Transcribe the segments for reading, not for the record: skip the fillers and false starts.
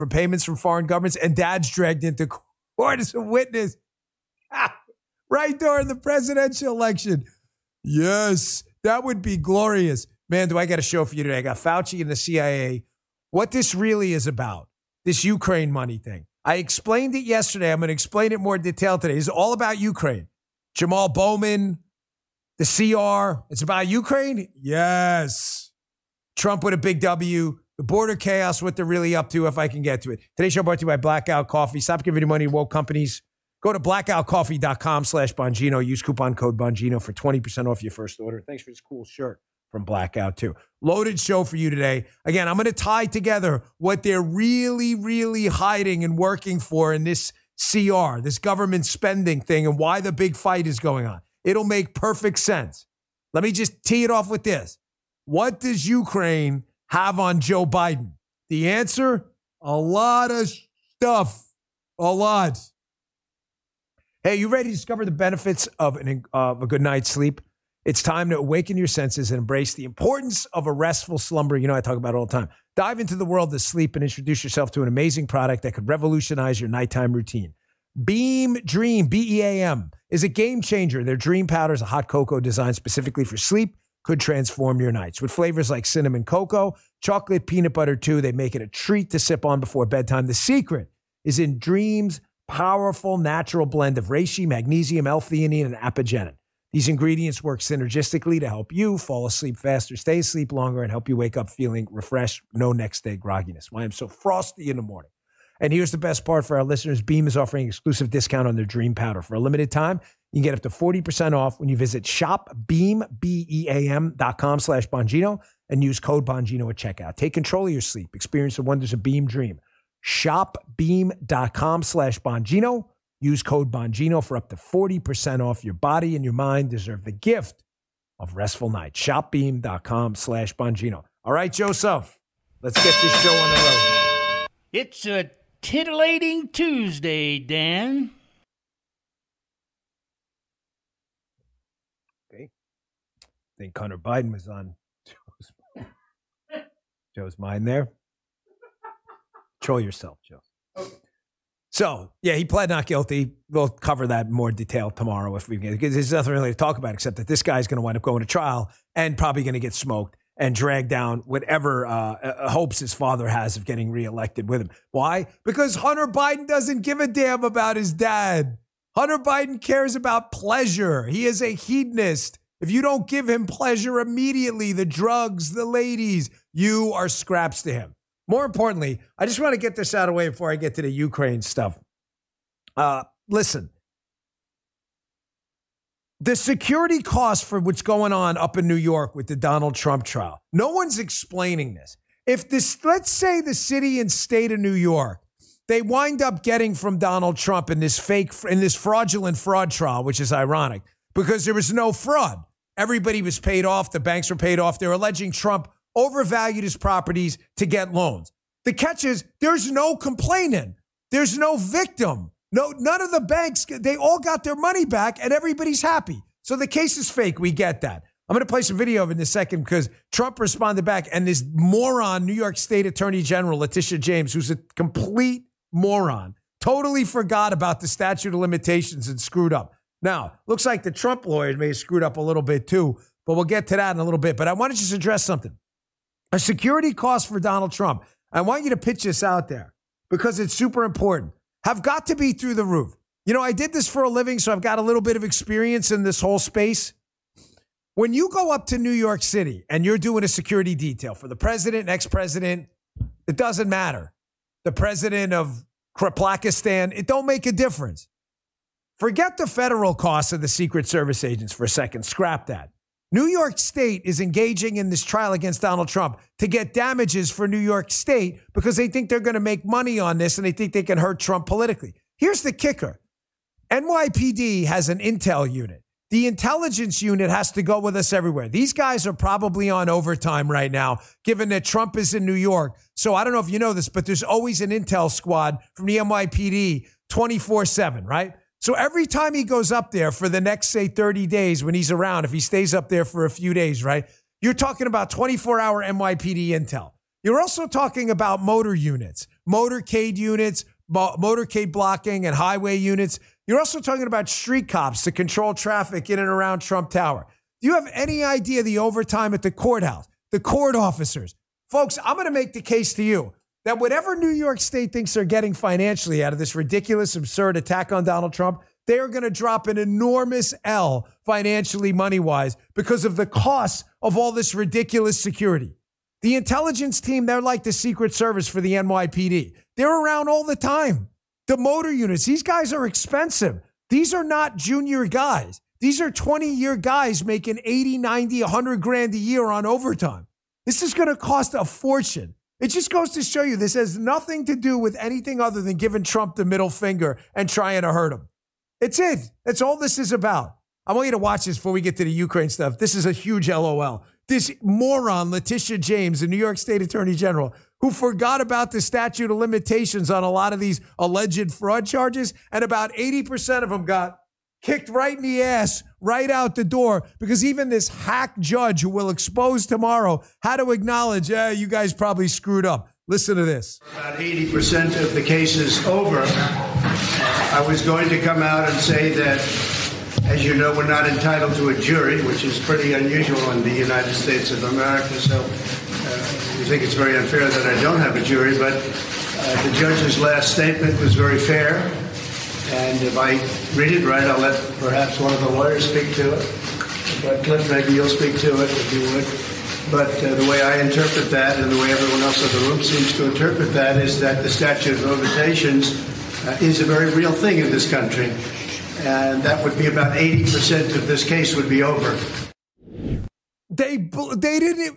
for payments from foreign governments, and dad's dragged into court as a witness right during the presidential election. Yes, that would be glorious. Man, do I got a show for you today. I got Fauci and the CIA. What this really is about, this Ukraine money thing. I explained it yesterday. I'm going to explain it more in detail today. It's all about Ukraine. Jamal Bowman, the CR. It's about Ukraine? Yes. Trump with a big W. The border chaos, what they're really up to, if I can get to it. Today's show brought to you by Blackout Coffee. Stop giving your money to woke companies. Go to blackoutcoffee.com/Bongino. Use coupon code Bongino for 20% off your first order. Thanks for this cool shirt from Blackout, too. Loaded show for you today. Again, I'm going to tie together what they're really, really hiding and working for in this CR, this government spending thing, and why the big fight is going on. It'll make perfect sense. Let me just tee it off with this. What does Ukraine have on Joe Biden? The answer? A lot of stuff. A lot. Hey, you ready to discover the benefits of a good night's sleep? It's time to awaken your senses and embrace the importance of a restful slumber. You know, I talk about it all the time. Dive into the world of sleep and introduce yourself to an amazing product that could revolutionize your nighttime routine. Beam Dream, B-E-A-M, is a game changer. Their Dream Powder is a hot cocoa designed specifically for sleep, could transform your nights. With flavors like cinnamon cocoa, chocolate, peanut butter too, they make it a treat to sip on before bedtime. The secret is in Dream's powerful natural blend of reishi, magnesium, L-theanine, and apigenin. These ingredients work synergistically to help you fall asleep faster, stay asleep longer, and help you wake up feeling refreshed, no next day grogginess. Why I'm so frosty in the morning. And here's the best part for our listeners. Beam is offering exclusive discount on their Dream Powder. For a limited time, you can get up to 40% off when you visit shopbeam.com/Bongino and use code Bongino at checkout. Take control of your sleep. Experience the wonders of Beam Dream. Shopbeam.com/Bongino. Use code Bongino for up to 40% off. Your body and your mind deserve the gift of restful night. Shopbeam.com/Bongino. All right, Joseph, let's get this show on the road. It's a titillating Tuesday, Dan. Okay. I think Hunter Biden was on Joe's mind there. Control yourself, Joe. Okay. So, yeah, he pled not guilty. We'll cover that in more detail tomorrow if we get, because there's nothing really to talk about except that this guy's going to wind up going to trial and probably going to get smoked and drag down whatever hopes his father has of getting reelected with him. Why? Because Hunter Biden doesn't give a damn about his dad. Hunter Biden cares about pleasure. He is a hedonist. If you don't give him pleasure immediately, the drugs, the ladies, you are scraps to him. More importantly, I just want to get this out of the way before I get to the Ukraine stuff. Listen, the security costs for what's going on up in New York with the Donald Trump trial, no one's explaining this. If this, let's say the city and state of New York, they wind up getting from Donald Trump in this fraudulent fraud trial, which is ironic because there was no fraud. Everybody was paid off. The banks were paid off. They're alleging Trump overvalued his properties to get loans. The catch is there's no complaining. There's no victim. No, none of the banks, they all got their money back and everybody's happy. So the case is fake. We get that. I'm going to play some video of it in a second because Trump responded back and this moron, New York State Attorney General Letitia James, who's a complete moron, totally forgot about the statute of limitations and screwed up. Now, looks like the Trump lawyers may have screwed up a little bit too, but we'll get to that in a little bit. But I want to just address something. A security cost for Donald Trump, I want you to pitch this out there because it's super important, have got to be through the roof. You know, I did this for a living, so I've got a little bit of experience in this whole space. When you go up to New York City and you're doing a security detail for the president, ex-president, it doesn't matter. The president of Pakistan, it don't make a difference. Forget the federal costs of the Secret Service agents for a second. Scrap that. New York State is engaging in this trial against Donald Trump to get damages for New York State because they think they're going to make money on this and they think they can hurt Trump politically. Here's the kicker. NYPD has an intel unit. The intelligence unit has to go with us everywhere. These guys are probably on overtime right now, given that Trump is in New York. So I don't know if you know this, but there's always an intel squad from the NYPD 24/7, right? So every time he goes up there for the next, say, 30 days when he's around, if he stays up there for a few days, right, you're talking about 24-hour NYPD intel. You're also talking about motor units, motorcade units, motorcade blocking and highway units. You're also talking about street cops to control traffic in and around Trump Tower. Do you have any idea the overtime at the courthouse, the court officers? Folks, I'm going to make the case to you that whatever New York State thinks they're getting financially out of this ridiculous, absurd attack on Donald Trump, they are going to drop an enormous L financially, money-wise, because of the cost of all this ridiculous security. The intelligence team, they're like the Secret Service for the NYPD. They're around all the time. The motor units, these guys are expensive. These are not junior guys. These are 20-year guys making 80, 90, 100 grand a year on overtime. This is going to cost a fortune. It just goes to show you this has nothing to do with anything other than giving Trump the middle finger and trying to hurt him. It's it. That's all this is about. I want you to watch this before we get to the Ukraine stuff. This is a huge LOL. This moron, Letitia James, the New York State Attorney General, who forgot about the statute of limitations on a lot of these alleged fraud charges, and about 80% of them got kicked right in the ass, right out the door, because even this hack judge who will expose tomorrow had to acknowledge, you guys probably screwed up. Listen to this. About 80% of the cases over. I was going to come out and say that, as you know, we're not entitled to a jury, which is pretty unusual in the United States of America. So I think it's very unfair that I don't have a jury. But the judge's last statement was very fair. And if I read it right, I'll let perhaps one of the lawyers speak to it. But Cliff, maybe you'll speak to it if you would. But the way I interpret that, and the way everyone else in the room seems to interpret that, is that the statute of limitations is a very real thing in this country. And that would be about 80% of this case would be over. They didn't,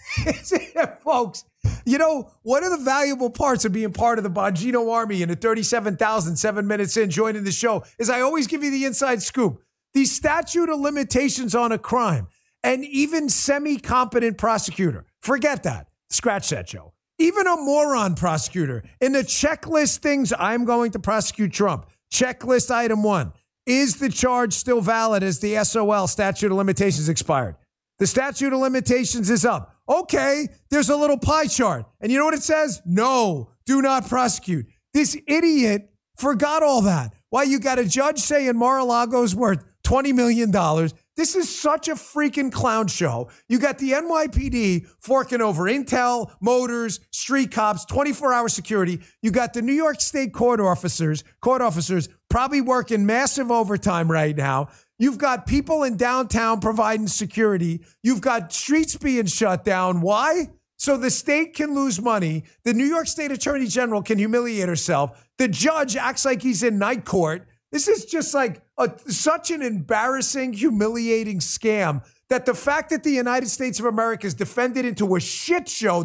folks. You know, one of the valuable parts of being part of the Bongino Army and at 37,000, 7 minutes in, joining the show, is I always give you the inside scoop. The statute of limitations on a crime, and even semi-competent prosecutor, forget that. Scratch that, Joe. Even a moron prosecutor, in the checklist things, I'm going to prosecute Trump. Checklist item 1. Is the charge still valid as the SOL statute of limitations expired? The statute of limitations is up. Okay, there's a little pie chart. And you know what it says? No, do not prosecute. This idiot forgot all that. Why, you got a judge saying Mar-a-Lago's worth $20 million. This is such a freaking clown show. You got the NYPD forking over intel, motors, street cops, 24-hour security. You got the New York State court officers probably working massive overtime right now. You've got people in downtown providing security. You've got streets being shut down. Why? So the state can lose money. The New York State Attorney General can humiliate herself. The judge acts like he's in night court. This is just like such an embarrassing, humiliating scam that the fact that the United States of America is descended into a shit show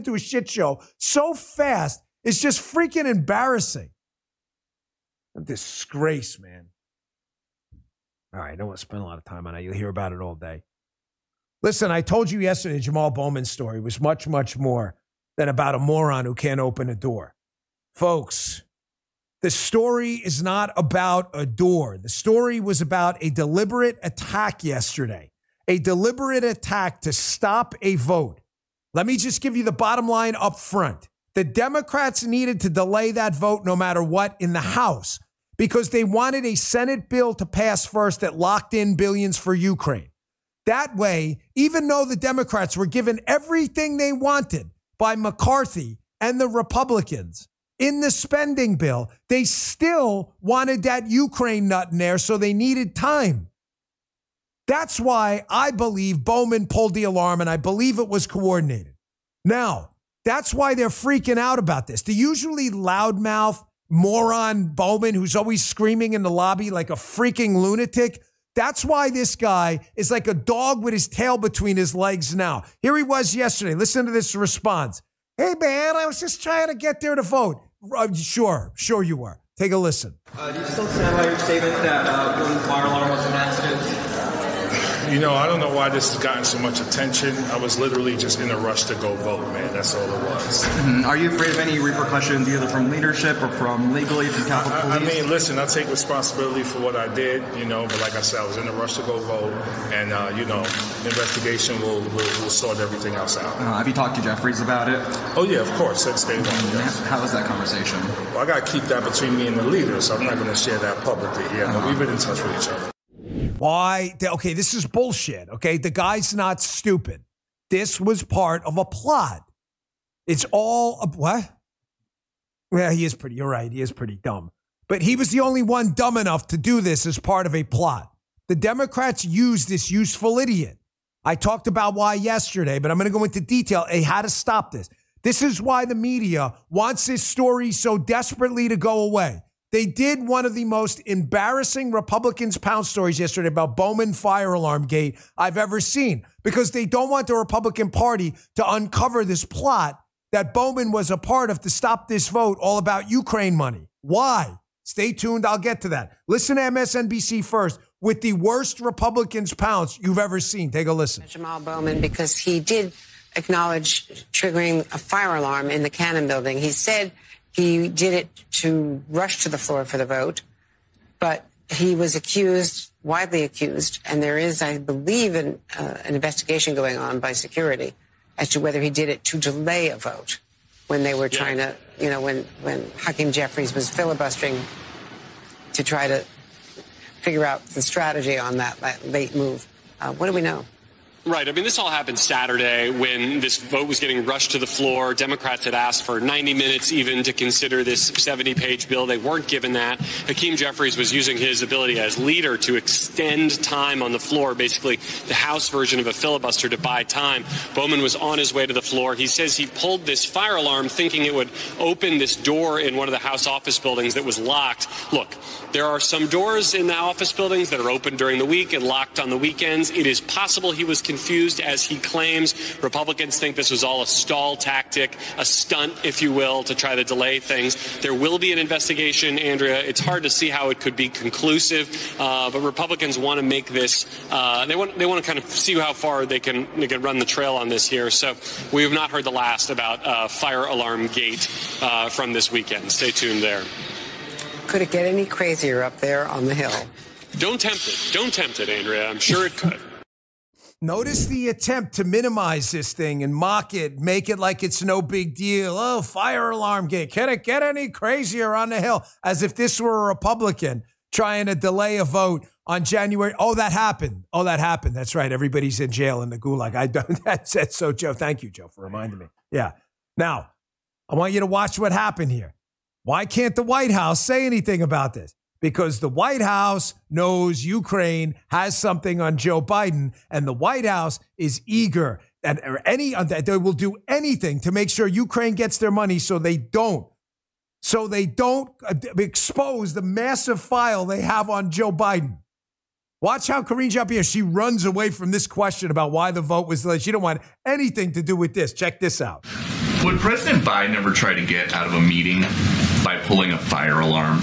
so fast is just freaking embarrassing. A disgrace, man. All right, I don't want to spend a lot of time on it. You'll hear about it all day. Listen, I told you yesterday Jamal Bowman's story was much, much more than about a moron who can't open a door. Folks, the story is not about a door. The story was about a deliberate attack yesterday, a deliberate attack to stop a vote. Let me just give you the bottom line up front. The Democrats needed to delay that vote no matter what in the House because they wanted a Senate bill to pass first that locked in billions for Ukraine. That way, even though the Democrats were given everything they wanted by McCarthy and the Republicans in the spending bill, they still wanted that Ukraine nut in there, so they needed time. That's why I believe Bowman pulled the alarm, and I believe it was coordinated. Now, that's why they're freaking out about this. The usually loudmouth moron Bowman, who's always screaming in the lobby like a freaking lunatic, that's why this guy is like a dog with his tail between his legs now. Here he was yesterday. Listen to this response. Hey, man, I was just trying to get there to vote. Sure you were. Take a listen. Do you still stand by your statement that when the fire alarm was enacted, I don't know why this has gotten so much attention. I was literally just in a rush to go vote, man. That's all it was. Are you afraid of any repercussions, either from leadership or from legally from Capitol Police? I mean, listen, I take responsibility for what I did, but like I said, I was in a rush to go vote, and, investigation will sort everything else out. Have you talked to Jeffries about it? Oh, yeah, of course, since day one, yes. How was that conversation? Well, I got to keep that between me and the leader, so I'm not going to share that publicly. Yeah, but we've been in touch with each other. Why? Okay, this is bullshit, okay? The guy's not stupid. This was part of a plot. It's all, what? Well, you're right, he is pretty dumb. But he was the only one dumb enough to do this as part of a plot. The Democrats used this useful idiot. I talked about why yesterday, but I'm going to go into detail. They had to stop this. This is why the media wants this story so desperately to go away. They did one of the most embarrassing Republicans pounce stories yesterday about Bowman fire alarm gate I've ever seen, because they don't want the Republican Party to uncover this plot that Bowman was a part of to stop this vote all about Ukraine money. Why? Stay tuned. I'll get to that. Listen to MSNBC first with the worst Republicans pounce you've ever seen. Take a listen. Jamal Bowman, because he did acknowledge triggering a fire alarm in the Cannon building. He said he did it to rush to the floor for the vote, but he was widely accused, and there is, I believe, an investigation going on by security as to whether he did it to delay a vote when they were trying to, when Hakeem Jeffries was filibustering to try to figure out the strategy on that late move. What do we know? Right. I mean, this all happened Saturday when this vote was getting rushed to the floor. Democrats had asked for 90 minutes even to consider this 70-page bill. They weren't given that. Hakeem Jeffries was using his ability as leader to extend time on the floor, basically the House version of a filibuster to buy time. Bowman was on his way to the floor. He says he pulled this fire alarm thinking it would open this door in one of the House office buildings that was locked. Look, there are some doors in the office buildings that are open during the week and locked on the weekends. It is possible he was confused, as he claims. Republicans think this was all a stall tactic, a stunt, if you will, to try to delay things. There will be an investigation, Andrea. It's hard to see how it could be conclusive, but Republicans want to make this. They want to kind of see how far they can run the trail on this here. So we have not heard the last about fire alarm gate from this weekend. Stay tuned there. Could it get any crazier up there on the Hill? Don't tempt it. Don't tempt it, Andrea. I'm sure it could. Notice the attempt to minimize this thing and mock it, make it like it's no big deal. Oh, fire alarm gate. Can it get any crazier on the Hill? As if this were a Republican trying to delay a vote on January. Oh, that happened. That's right. Everybody's in jail in the gulag. That's so, Joe. Thank you, Joe, for reminding me. Yeah. Now, I want you to watch what happened here. Why can't the White House say anything about this? Because the White House knows Ukraine has something on Joe Biden, and the White House is eager and they will do anything to make sure Ukraine gets their money so they don't expose the massive file they have on Joe Biden. Watch how Karine Jean-Pierre, she runs away from this question about why the vote was delayed. She don't want anything to do with this. Check this out. Would President Biden ever try to get out of a meeting by pulling a fire alarm?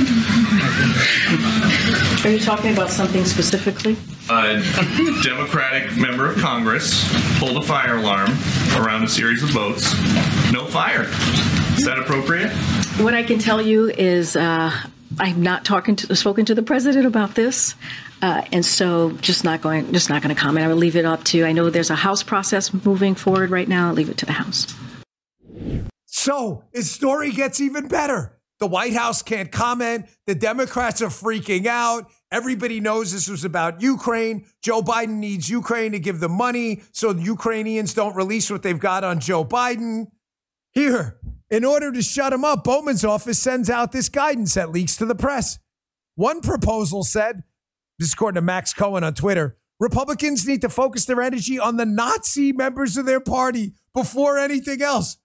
Are you talking about something specifically? A Democratic member of Congress pulled a fire alarm around a series of votes. No fire. Is that appropriate? What I can tell you is I've not spoken to the president about this. And so just not going to comment. I will leave it up to, I know there's a House process moving forward right now. I'll leave it to the House. So his story gets even better. The White House can't comment. The Democrats are freaking out. Everybody knows this was about Ukraine. Joe Biden needs Ukraine to give them money so the Ukrainians don't release what they've got on Joe Biden. Here, in order to shut him up, Bowman's office sends out this guidance that leaks to the press. One proposal said, this is according to Max Cohen on Twitter, Republicans need to focus their energy on the Nazi members of their party before anything else.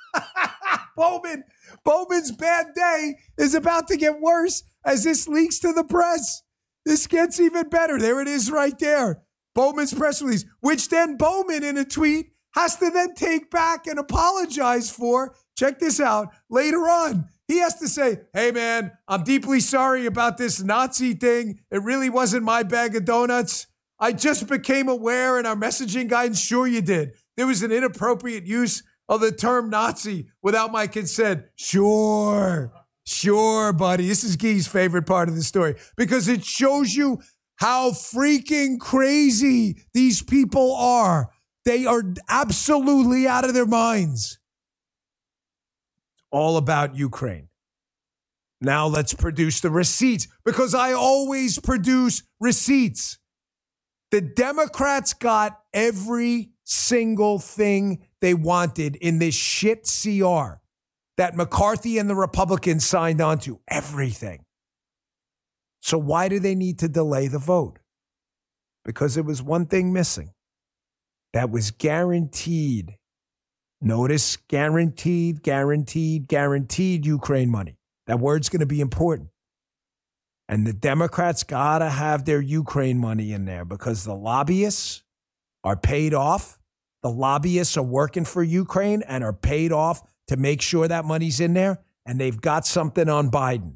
Bowman's bad day is about to get worse as this leaks to the press. This gets even better. There it is right there. Bowman's press release, which then Bowman in a tweet has to then take back and apologize for. Check this out. Later on, he has to say, hey, man, I'm deeply sorry about this Nazi thing. It really wasn't my bag of donuts. I just became aware in our messaging guidance. Sure you did. There was an inappropriate use of the term Nazi without my consent. Sure, buddy. This is Guy's favorite part of the story because it shows you how freaking crazy these people are. They are absolutely out of their minds. It's all about Ukraine. Now let's produce the receipts because I always produce receipts. The Democrats got every single thing they wanted in this shit CR that McCarthy and the Republicans signed on to. Everything. So why do they need to delay the vote? Because there was one thing missing. That was guaranteed. Notice guaranteed Ukraine money. That word's going to be important. And the Democrats got to have their Ukraine money in there because the lobbyists are paid off. The lobbyists are working for Ukraine and are paid off to make sure that money's in there. And they've got something on Biden.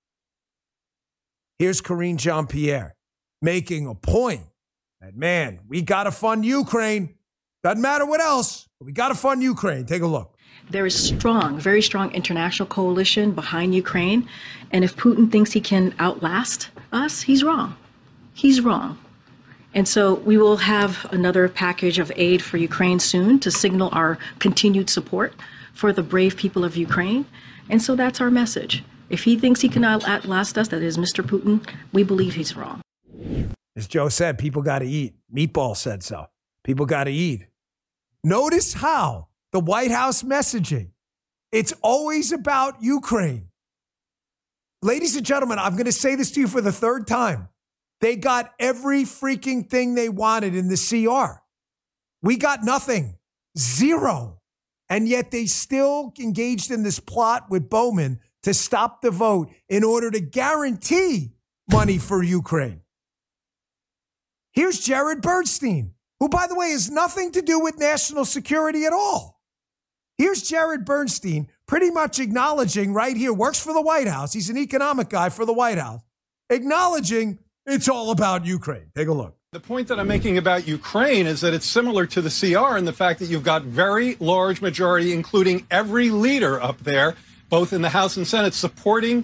Here's Karine Jean-Pierre making a point that, man, we got to fund Ukraine. Doesn't matter what else, but we got to fund Ukraine. Take a look. There is strong, very strong international coalition behind Ukraine. And if Putin thinks he can outlast us, he's wrong. He's wrong. And so we will have another package of aid for Ukraine soon to signal our continued support for the brave people of Ukraine. And so that's our message. If he thinks he can outlast us, that is Mr. Putin, we believe he's wrong. As Joe said, people got to eat. Meatball said so. People got to eat. Notice how the White House messaging, it's always about Ukraine. Ladies and gentlemen, I'm going to say this to you for the third time. They got every freaking thing they wanted in the CR. We got nothing. Zero. And yet they still engaged in this plot with Bowman to stop the vote in order to guarantee money for Ukraine. Here's Jared Bernstein, who, by the way, has nothing to do with national security at all. Here's Jared Bernstein pretty much acknowledging right here, works for the White House. He's an economic guy for the White House, acknowledging it's all about Ukraine. Take a look. The point that I'm making about Ukraine is that it's similar to the CR in the fact that you've got very large majority, including every leader up there, both in the House and Senate, supporting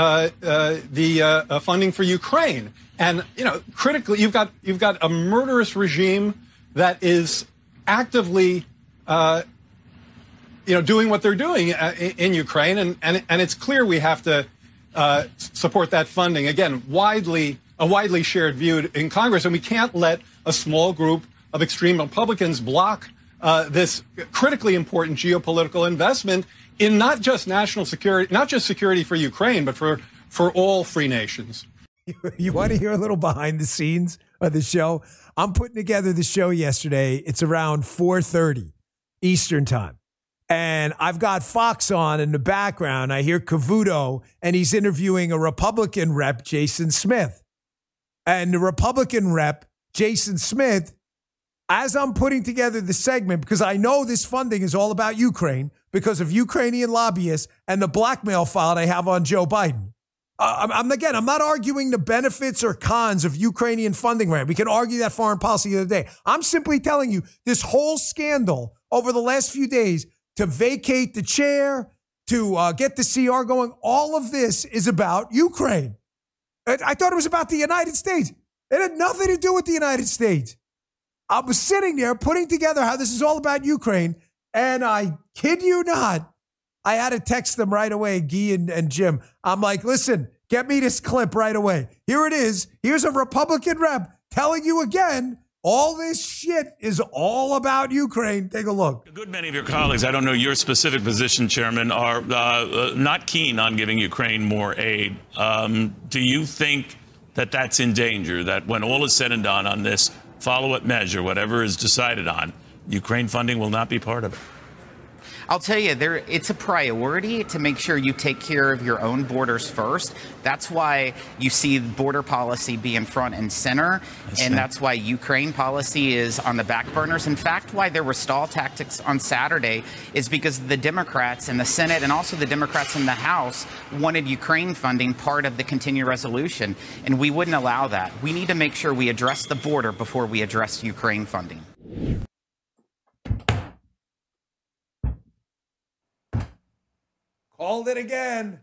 the funding for Ukraine. And, you know, critically, you've got a murderous regime that is actively, doing what they're doing in Ukraine. And it's clear we have to support that funding. Again, a widely shared view in Congress. And we can't let a small group of extreme Republicans block this critically important geopolitical investment in not just national security, not just security for Ukraine, but for all free nations. You want to hear a little behind the scenes of the show? I'm putting together the show yesterday. It's around 4:30 Eastern time. And I've got Fox on in the background. I hear Cavuto, and he's interviewing a Republican rep, Jason Smith. And the Republican rep, Jason Smith, as I'm putting together the segment, because I know this funding is all about Ukraine because of Ukrainian lobbyists and the blackmail file they have on Joe Biden. I'm not arguing the benefits or cons of Ukrainian funding, right? We can argue that foreign policy the other day. I'm simply telling you this whole scandal over the last few days to vacate the chair, to get the CR going, all of this is about Ukraine. I thought it was about the United States. It had nothing to do with the United States. I was sitting there putting together how this is all about Ukraine, and I kid you not, I had to text them right away, Guy and Jim. I'm like, listen, get me this clip right away. Here it is. Here's a Republican rep telling you again, all this shit is all about Ukraine. Take a look. A good many of your colleagues, I don't know your specific position, Chairman, are not keen on giving Ukraine more aid. Do you think that that's in danger, that when all is said and done on this follow-up measure, whatever is decided on, Ukraine funding will not be part of it? I'll tell you, it's a priority to make sure you take care of your own borders first. That's why you see border policy being front and center, and that's why Ukraine policy is on the back burners. In fact, why there were stall tactics on Saturday is because the Democrats in the Senate and also the Democrats in the House wanted Ukraine funding part of the continuing resolution, and we wouldn't allow that. We need to make sure we address the border before we address Ukraine funding. Called it again.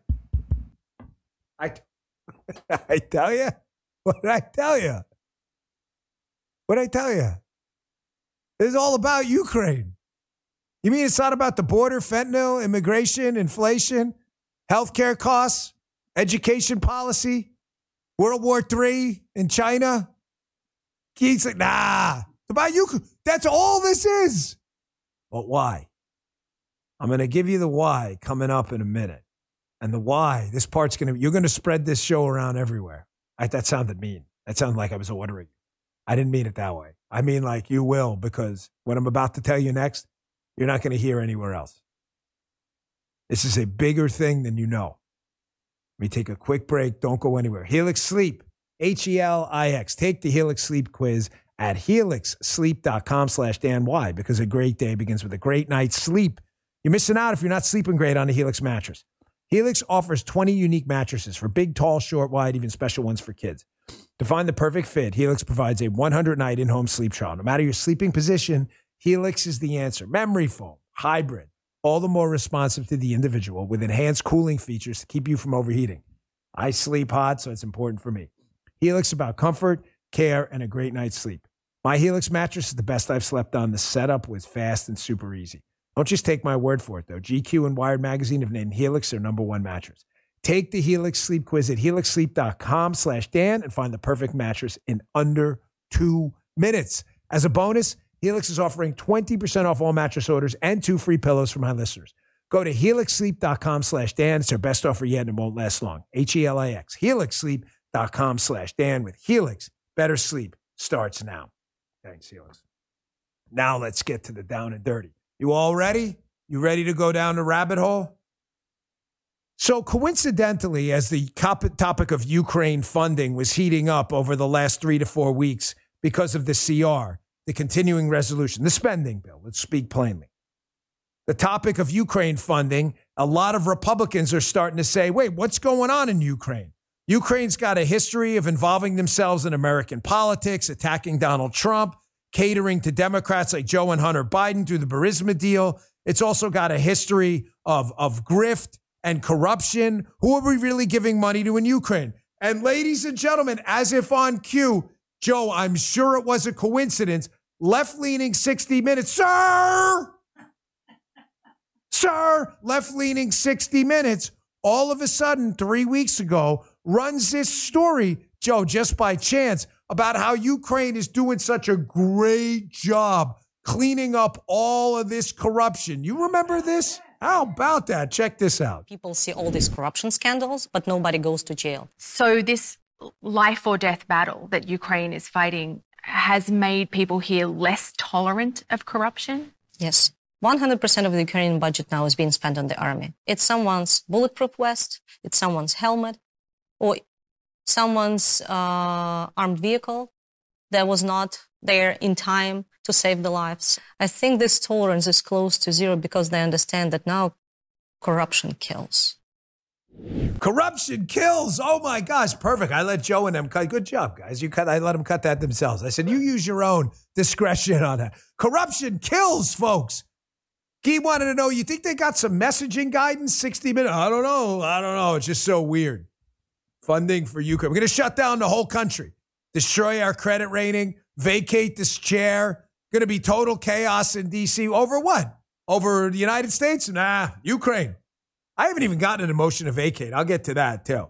I tell you? What did I tell you? What did I tell you? This is all about Ukraine. You mean it's not about the border, fentanyl, immigration, inflation, healthcare costs, education policy, World War III in China? He's like, nah, it's about Ukraine. That's all this is. But why? I'm going to give you the why coming up in a minute. And the why, this part's you're going to spread this show around everywhere. That sounded mean. That sounded like I was ordering. I didn't mean it that way. I mean like you will, because what I'm about to tell you next, you're not going to hear anywhere else. This is a bigger thing than you know. Let me take a quick break. Don't go anywhere. Helix Sleep, HELIX. Take the Helix Sleep quiz at helixsleep.com/Dan. Why? Because a great day begins with a great night's sleep. You're missing out if you're not sleeping great on a Helix mattress. Helix offers 20 unique mattresses for big, tall, short, wide, even special ones for kids. To find the perfect fit, Helix provides a 100-night in-home sleep trial. No matter your sleeping position, Helix is the answer. Memory foam, hybrid, all the more responsive to the individual with enhanced cooling features to keep you from overheating. I sleep hot, so it's important for me. Helix is about comfort, care, and a great night's sleep. My Helix mattress is the best I've slept on. The setup was fast and super easy. Don't just take my word for it, though. GQ and Wired Magazine have named Helix their #1 mattress. Take the Helix Sleep quiz at helixsleep.com/Dan and find the perfect mattress in under 2 minutes. As a bonus, Helix is offering 20% off all mattress orders and 2 free pillows for my listeners. Go to helixsleep.com/Dan. It's their best offer yet and it won't last long. HELIX. helixsleep.com/Dan. With Helix, better sleep starts now. Thanks, Helix. Now let's get to the down and dirty. You all ready? You ready to go down the rabbit hole? So coincidentally, as the topic of Ukraine funding was heating up over the last 3 to 4 weeks because of the CR, the continuing resolution, the spending bill, let's speak plainly. The topic of Ukraine funding, a lot of Republicans are starting to say, wait, what's going on in Ukraine? Ukraine's got a history of involving themselves in American politics, attacking Donald Trump, catering to Democrats like Joe and Hunter Biden through the Burisma deal. It's also got a history of grift and corruption. Who are we really giving money to in Ukraine? And ladies and gentlemen, as if on cue, Joe, I'm sure it was a coincidence, left-leaning 60 Minutes, sir, left-leaning 60 Minutes, all of a sudden 3 weeks ago, runs this story, Joe, just by chance, about how Ukraine is doing such a great job cleaning up all of this corruption. You remember this? How about that? Check this out. People see all these corruption scandals, but nobody goes to jail. So this life or death battle that Ukraine is fighting has made people here less tolerant of corruption? Yes. 100% of the Ukrainian budget now is being spent on the army. It's someone's bulletproof vest, it's someone's helmet, or someone's armed vehicle that was not there in time to save the lives. I think this tolerance is close to zero because they understand that now corruption kills. Corruption kills. Oh my gosh, perfect. I let Joe and them cut. Good job, guys. I let them cut that themselves. I said, you use your own discretion on that. Corruption kills, folks. Guy wanted to know, you think they got some messaging guidance? 60 Minutes? I don't know. It's just so weird. Funding for Ukraine. We're going to shut down the whole country. Destroy our credit rating. Vacate this chair. Going to be total chaos in D.C. Over what? Over the United States? Nah, Ukraine. I haven't even gotten an motion to vacate. I'll get to that, too.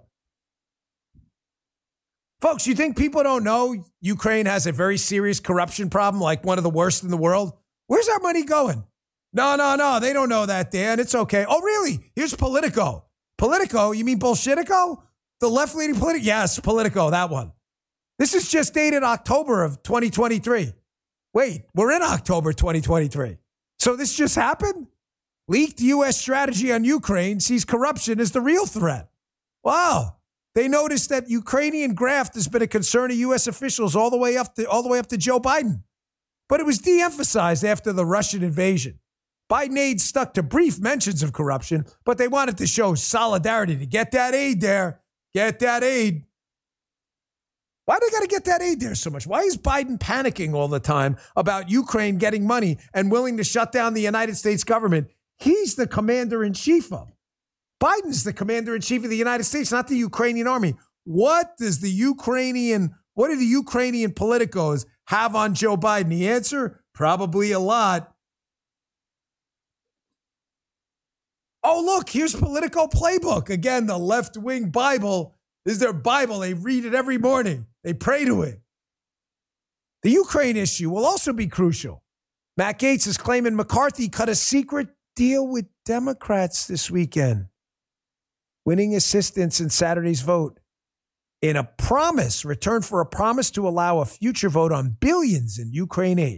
Folks, you think people don't know Ukraine has a very serious corruption problem, like one of the worst in the world? Where's our money going? No. They don't know that, Dan. It's okay. Oh, really? Here's Politico. Politico? You mean Bolsheviko? The left-leaning Politico? Yes, Politico, that one. This is just dated October of 2023. Wait, we're in October 2023. So this just happened? Leaked U.S. strategy on Ukraine sees corruption as the real threat. Wow. They noticed that Ukrainian graft has been a concern of U.S. officials all the way up to Joe Biden. But it was de-emphasized after the Russian invasion. Biden aide stuck to brief mentions of corruption, but they wanted to show solidarity to get that aid there. Get that aid. Why do they got to get that aid there so much? Why is Biden panicking all the time about Ukraine getting money and willing to shut down the United States government? He's the commander-in-chief of. Biden's the commander-in-chief of the United States, not the Ukrainian army. What do the Ukrainian politicos have on Joe Biden? The answer, probably a lot. Oh, look, here's Politico Playbook. Again, the left-wing Bible. This is their Bible. They read it every morning. They pray to it. The Ukraine issue will also be crucial. Matt Gaetz is claiming McCarthy cut a secret deal with Democrats this weekend, winning assistance in Saturday's vote in a return for a promise to allow a future vote on billions in Ukraine aid.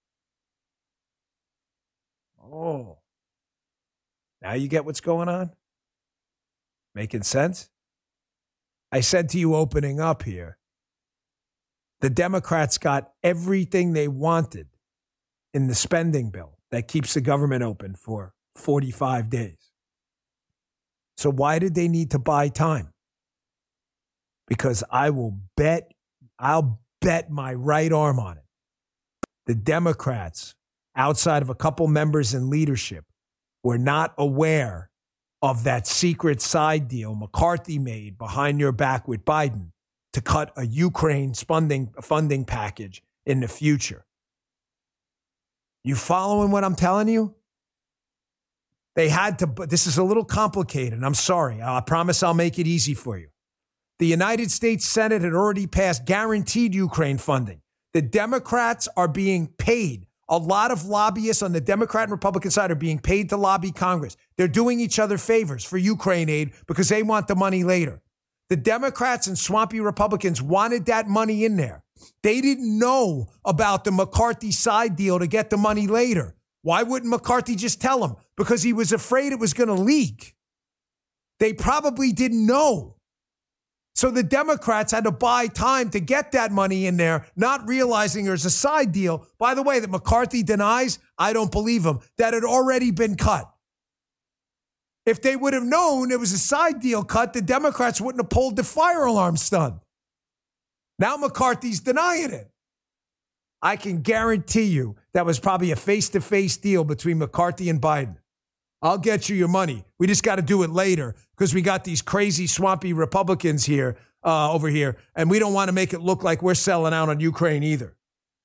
Oh. Now you get what's going on? Making sense? I said to you opening up here, the Democrats got everything they wanted in the spending bill that keeps the government open for 45 days. So why did they need to buy time? Because I'll bet my right arm on it. The Democrats, outside of a couple members in leadership, were not aware of that secret side deal McCarthy made behind your back with Biden to cut a Ukraine funding package in the future. You following what I'm telling you? They had to, but this is a little complicated. I'm sorry. I promise I'll make it easy for you. The United States Senate had already passed guaranteed Ukraine funding. The Democrats are being paid. A lot of lobbyists on the Democrat and Republican side are being paid to lobby Congress. They're doing each other favors for Ukraine aid because they want the money later. The Democrats and swampy Republicans wanted that money in there. They didn't know about the McCarthy side deal to get the money later. Why wouldn't McCarthy just tell them? Because he was afraid it was going to leak. They probably didn't know. So the Democrats had to buy time to get that money in there, not realizing there's a side deal, by the way, that McCarthy denies, I don't believe him, that had already been cut. If they would have known it was a side deal cut, the Democrats wouldn't have pulled the fire alarm stunt. Now McCarthy's denying it. I can guarantee you that was probably a face-to-face deal between McCarthy and Biden. I'll get you your money. We just got to do it later because we got these crazy, swampy Republicans here, over here, and we don't want to make it look like we're selling out on Ukraine either.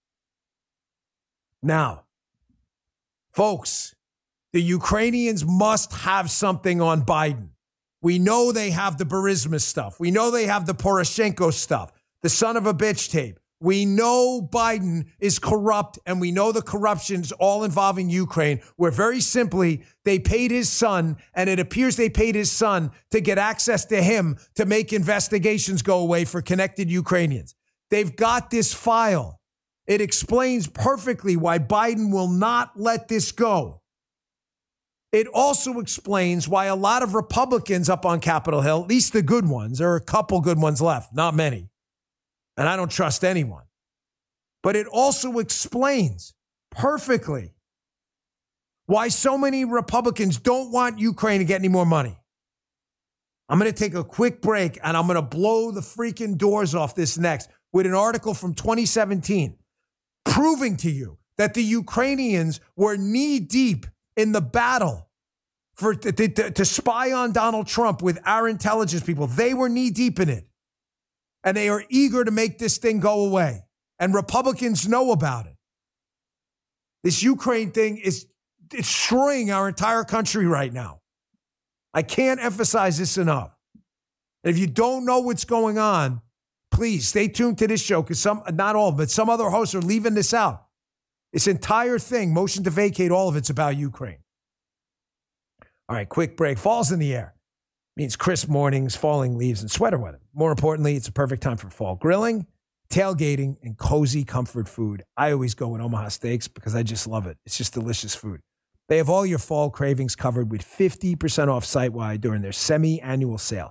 Now, folks, the Ukrainians must have something on Biden. We know they have the Burisma stuff. We know they have the Poroshenko stuff, the son of a bitch tape. We know Biden is corrupt, and we know the corruption's all involving Ukraine, where very simply they paid his son, and it appears they paid his son to get access to him to make investigations go away for connected Ukrainians. They've got this file. It explains perfectly why Biden will not let this go. It also explains why a lot of Republicans up on Capitol Hill, at least the good ones, there are a couple good ones left, not many, and I don't trust anyone. But it also explains perfectly why so many Republicans don't want Ukraine to get any more money. I'm going to take a quick break, and I'm going to blow the freaking doors off this next with an article from 2017 proving to you that the Ukrainians were knee-deep in the battle to spy on Donald Trump with our intelligence people. They were knee-deep in it. And they are eager to make this thing go away. And Republicans know about it. This Ukraine thing is destroying our entire country right now. I can't emphasize this enough. And if you don't know what's going on, please stay tuned to this show because not all, but some other hosts are leaving this out. This entire thing, motion to vacate, all of it's about Ukraine. All right, quick break. Fall's in the air. Means crisp mornings, falling leaves, and sweater weather. More importantly, it's a perfect time for fall grilling, tailgating, and cozy comfort food. I always go with Omaha Steaks because I just love it. It's just delicious food. They have all your fall cravings covered with 50% off site-wide during their semi-annual sale.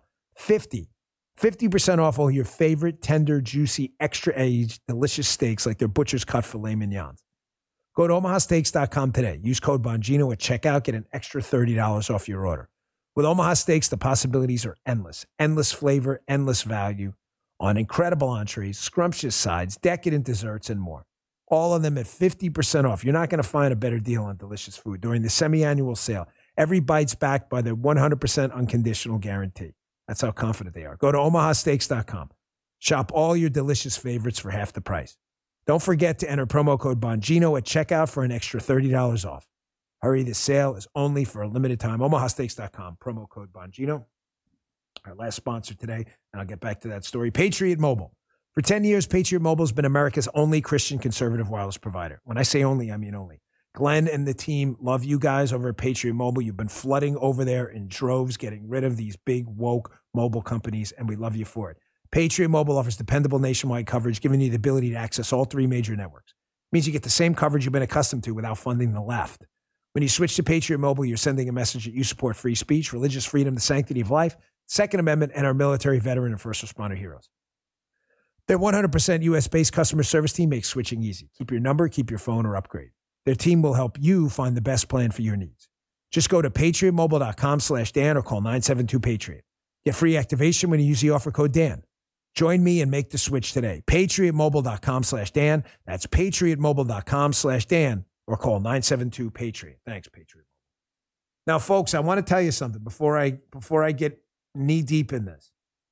50% off all your favorite tender, juicy, extra-aged, delicious steaks like their butcher's cut filet mignons. Go to omahasteaks.com today. Use code Bongino at checkout. Get an extra $30 off your order. With Omaha Steaks, the possibilities are endless. Endless flavor, endless value on incredible entrees, scrumptious sides, decadent desserts, and more. All of them at 50% off. You're not going to find a better deal on delicious food during the semi-annual sale. Every bite's backed by their 100% unconditional guarantee. That's how confident they are. Go to omahasteaks.com. Shop all your delicious favorites for half the price. Don't forget to enter promo code Bongino at checkout for an extra $30 off. Hurry, the sale is only for a limited time. omahasteaks.com, promo code Bongino. Our last sponsor today, and I'll get back to that story, Patriot Mobile. For 10 years, Patriot Mobile has been America's only Christian conservative wireless provider. When I say only, I mean only. Glenn and the team love you guys over at Patriot Mobile. You've been flooding over there in droves, getting rid of these big, woke mobile companies, and we love you for it. Patriot Mobile offers dependable nationwide coverage, giving you the ability to access all three major networks. It means you get the same coverage you've been accustomed to without funding the left. When you switch to Patriot Mobile, you're sending a message that you support free speech, religious freedom, the sanctity of life, Second Amendment, and our military, veteran, and first responder heroes. Their 100% U.S.-based customer service team makes switching easy. Keep your number, keep your phone, or upgrade. Their team will help you find the best plan for your needs. Just go to patriotmobile.com/Dan or call 972-PATRIOT. Get free activation when you use the offer code Dan. Join me and make the switch today. patriotmobile.com/Dan. That's patriotmobile.com/Dan or call 972-PATRIOT. Thanks, Patriot. Now, folks, I want to tell you something before I get knee deep in this.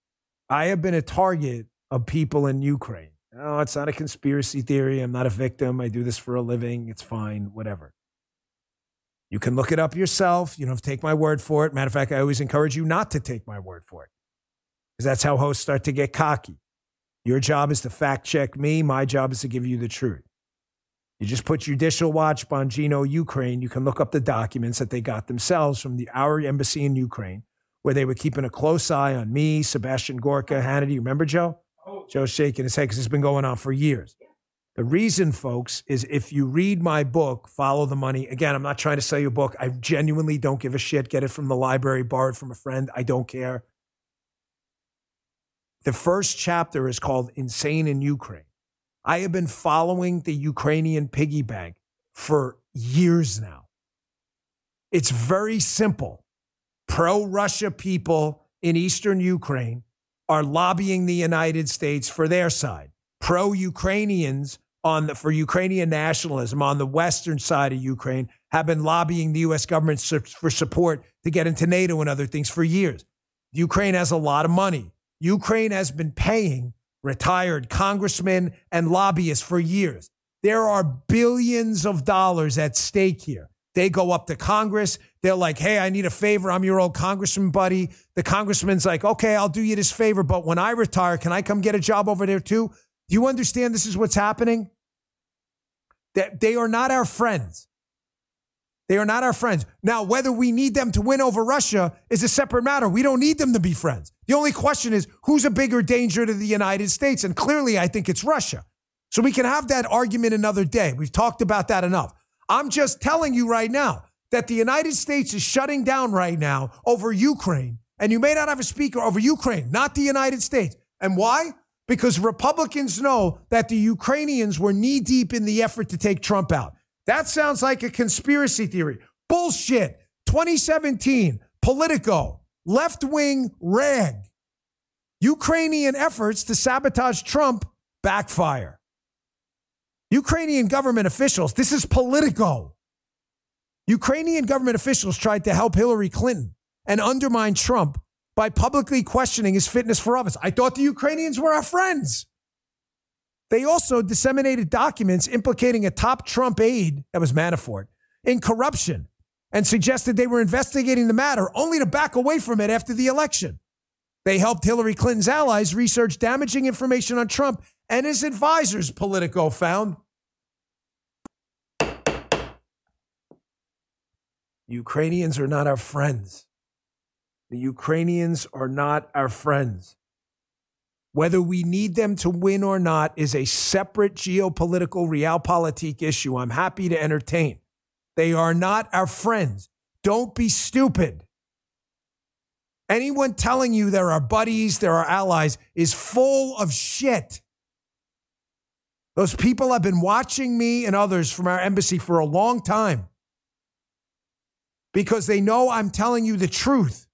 I have been a target of people in Ukraine. No, it's not a conspiracy theory. I'm not a victim. I do this for a living. It's fine, whatever. You can look it up yourself. You don't have to take my word for it. Matter of fact, I always encourage you not to take my word for it, because that's how hosts start to get cocky. Your job is to fact check me. My job is to give you the truth. You just put Judicial Watch Bongino Ukraine. You can look up the documents that they got themselves from our embassy in Ukraine, where they were keeping a close eye on me, Sebastian Gorka, Hannity. Remember, Joe? Joe's shaking his head because it's been going on for years. The reason, folks, is if you read my book, Follow the Money. Again, I'm not trying to sell you a book. I genuinely don't give a shit. Get it from the library, borrow it from a friend. I don't care. The first chapter is called Insane in Ukraine. I have been following the Ukrainian piggy bank for years now. It's very simple. Pro-Russia people in eastern Ukraine are lobbying the United States for their side. Pro-Ukrainians for Ukrainian nationalism on the western side of Ukraine have been lobbying the U.S. government for support to get into NATO and other things for years. Ukraine has a lot of money. Ukraine has been paying retired congressmen and lobbyists for years. There are billions of dollars at stake here. They go up to Congress. They're like, hey, I need a favor. I'm your old congressman buddy. The congressman's like, okay, I'll do you this favor, but when I retire, can I come get a job over there too? Do you understand this is what's happening? That they are not our friends. They are not our friends. Now, whether we need them to win over Russia is a separate matter. We don't need them to be friends. The only question is, who's a bigger danger to the United States? And clearly, I think it's Russia. So we can have that argument another day. We've talked about that enough. I'm just telling you right now that the United States is shutting down right now over Ukraine. And you may not have a speaker over Ukraine, not the United States. And why? Because Republicans know that the Ukrainians were knee-deep in the effort to take Trump out. That sounds like a conspiracy theory. Bullshit. 2017, Politico, left-wing rag. Ukrainian efforts to sabotage Trump backfire. Ukrainian government officials, this is Politico. Ukrainian government officials tried to help Hillary Clinton and undermine Trump by publicly questioning his fitness for office. I thought the Ukrainians were our friends. They also disseminated documents implicating a top Trump aide, that was Manafort, in corruption and suggested they were investigating the matter only to back away from it after the election. They helped Hillary Clinton's allies research damaging information on Trump and his advisors, Politico found. Ukrainians are not our friends. The Ukrainians are not our friends. Whether we need them to win or not is a separate geopolitical realpolitik issue I'm happy to entertain. They are not our friends. Don't be stupid. Anyone telling you they're our buddies, they're our allies, is full of shit. Those people have been watching me and others from our embassy for a long time because they know I'm telling you the truth.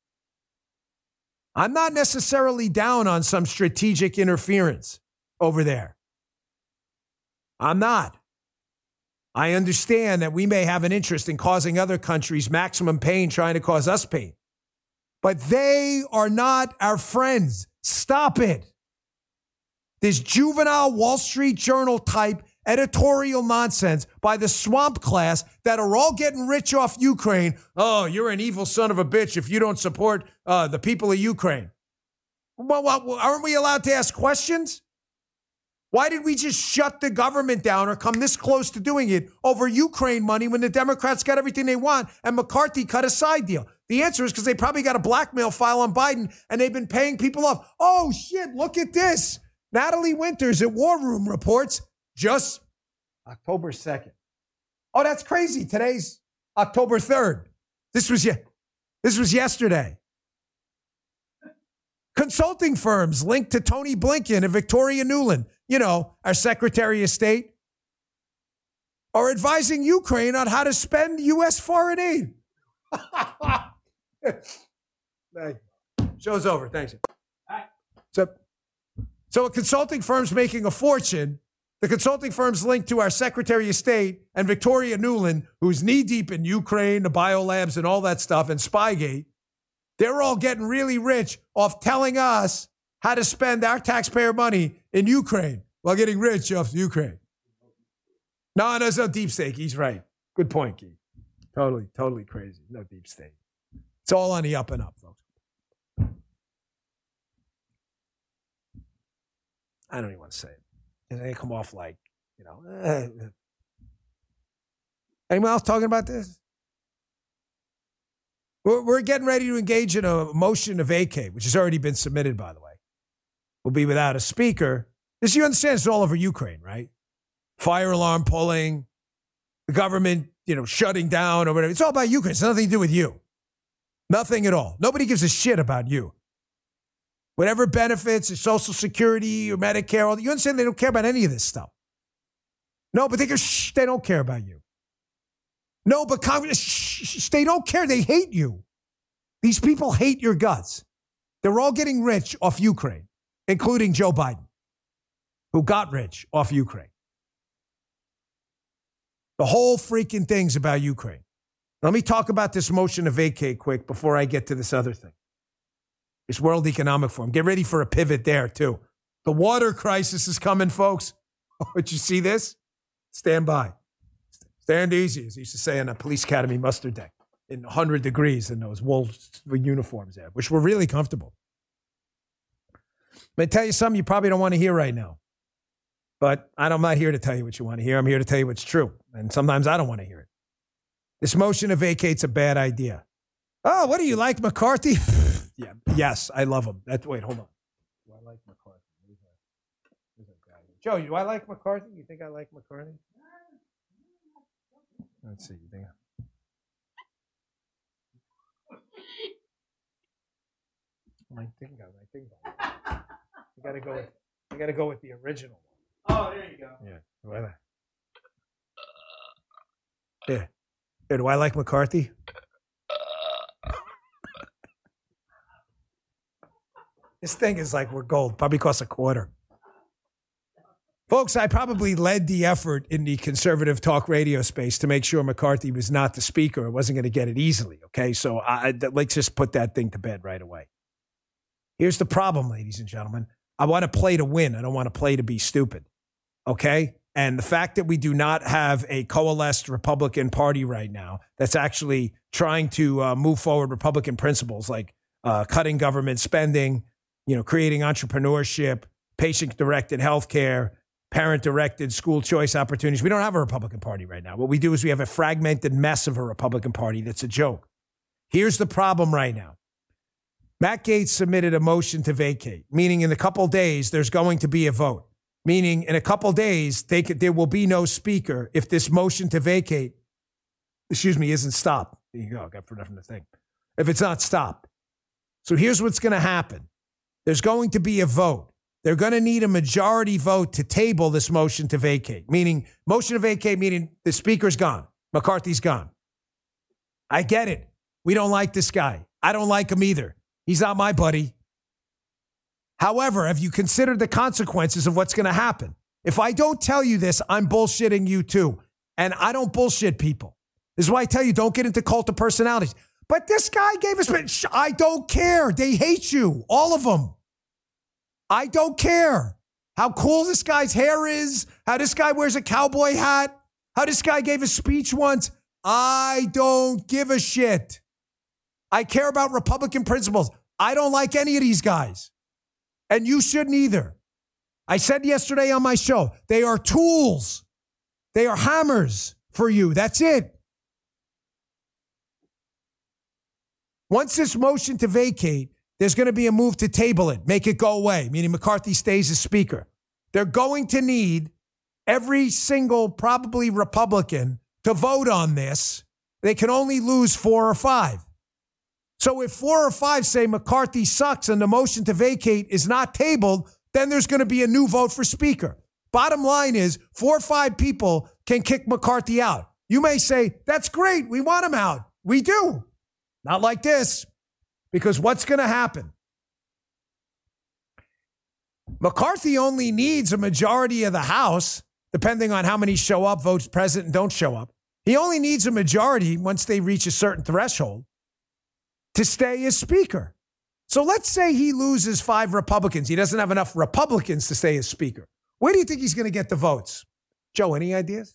I'm not necessarily down on some strategic interference over there. I'm not. I understand that we may have an interest in causing other countries maximum pain trying to cause us pain. But they are not our friends. Stop it. This juvenile Wall Street Journal type editorial nonsense by the swamp class that are all getting rich off Ukraine. Oh, you're an evil son of a bitch if you don't support the people of Ukraine. Well, aren't we allowed to ask questions? Why did we just shut the government down or come this close to doing it over Ukraine money when the Democrats got everything they want and McCarthy cut a side deal? The answer is because they probably got a blackmail file on Biden and they've been paying people off. Oh, shit, look at this. Natalie Winters at War Room reports just October 2nd. Oh, that's crazy. Today's October 3rd. This was yesterday. Consulting firms linked to Tony Blinken and Victoria Nuland, you know, our Secretary of State, are advising Ukraine on how to spend U.S. foreign aid. Show's over. Thanks. So a consulting firm's making a fortune. The consulting firm's linked to our Secretary of State and Victoria Nuland, who's knee-deep in Ukraine, the biolabs, and all that stuff, and Spygate. They're all getting really rich off telling us how to spend our taxpayer money in Ukraine while getting rich off Ukraine. No, there's no deep state. He's right. Good point, Keith. Totally crazy. No deep state. It's all on the up and up, folks. I don't even want to say it. And they come off like, you know. Anyone else talking about this? We're getting ready to engage in a motion to vacate, which has already been submitted, by the way. We'll be without a speaker. This, you understand, it's all over Ukraine, right? Fire alarm pulling, the government, shutting down or whatever. It's all about Ukraine. It's nothing to do with you. Nothing at all. Nobody gives a shit about you. Whatever benefits, or Social Security or Medicare, you understand they don't care about any of this stuff. No, but they don't care about you. No, but Congress, they don't care. They hate you. These people hate your guts. They're all getting rich off Ukraine, including Joe Biden, who got rich off Ukraine. The whole freaking thing's about Ukraine. Let me talk about this motion to vacate quick before I get to this other thing. This World Economic Forum. Get ready for a pivot there, too. The water crisis is coming, folks. Oh, did you see this? Stand by. Stand easy, as they used to say on a police academy muster deck, in 100 degrees in those wool uniforms there, which were really comfortable. I'm going to tell you something you probably don't want to hear right now. But I'm not here to tell you what you want to hear. I'm here to tell you what's true. And sometimes I don't want to hear it. This motion to vacate's a bad idea. Oh, what do you like, McCarthy? Yeah. Yes, I love him. Wait, hold on. Do I like McCarthy? Who's that guy? Joe, do I like McCarthy? You think I like McCarthy? Let's see. You think? I think. You gotta go with the original one. Oh, there you go. Yeah. Yeah. Do I like McCarthy? This thing is like we're gold. Probably costs $0.25. Folks, I probably led the effort in the conservative talk radio space to make sure McCarthy was not the speaker. I wasn't going to get it easily, okay? So let's just put that thing to bed right away. Here's the problem, ladies and gentlemen. I want to play to win. I don't want to play to be stupid, okay? And the fact that we do not have a coalesced Republican Party right now that's actually trying to move forward Republican principles like cutting government spending, creating entrepreneurship, patient-directed healthcare, parent-directed school choice opportunities. We don't have a Republican Party right now. What we do is we have a fragmented mess of a Republican Party that's a joke. Here's the problem right now. Matt Gaetz submitted a motion to vacate, meaning in a couple days there's going to be a vote, meaning in a couple days there will be no speaker if this motion to vacate isn't stopped. There you go. I got for nothing to think. If it's not stopped. So here's what's going to happen. There's going to be a vote. They're going to need a majority vote to table this motion to vacate, meaning the speaker's gone. McCarthy's gone. I get it. We don't like this guy. I don't like him either. He's not my buddy. However, have you considered the consequences of what's going to happen? If I don't tell you this, I'm bullshitting you too. And I don't bullshit people. This is why I tell you, don't get into cult of personalities. But this guy gave us, I don't care. They hate you. All of them. I don't care how cool this guy's hair is, how this guy wears a cowboy hat, how this guy gave a speech once. I don't give a shit. I care about Republican principles. I don't like any of these guys. And you shouldn't either. I said yesterday on my show, they are tools. They are hammers for you. That's it. Once this motion to vacate, there's going to be a move to table it, make it go away, meaning McCarthy stays as speaker. They're going to need every single, probably Republican, to vote on this. They can only lose 4 or 5. So if 4 or 5 say McCarthy sucks and the motion to vacate is not tabled, then there's going to be a new vote for speaker. Bottom line is 4 or 5 people can kick McCarthy out. You may say, that's great. We want him out. We do. Not like this. Because what's going to happen? McCarthy only needs a majority of the House, depending on how many show up, votes present, and don't show up. He only needs a majority once they reach a certain threshold to stay as speaker. So let's say he loses 5 Republicans. He doesn't have enough Republicans to stay as speaker. Where do you think he's going to get the votes? Joe, any ideas?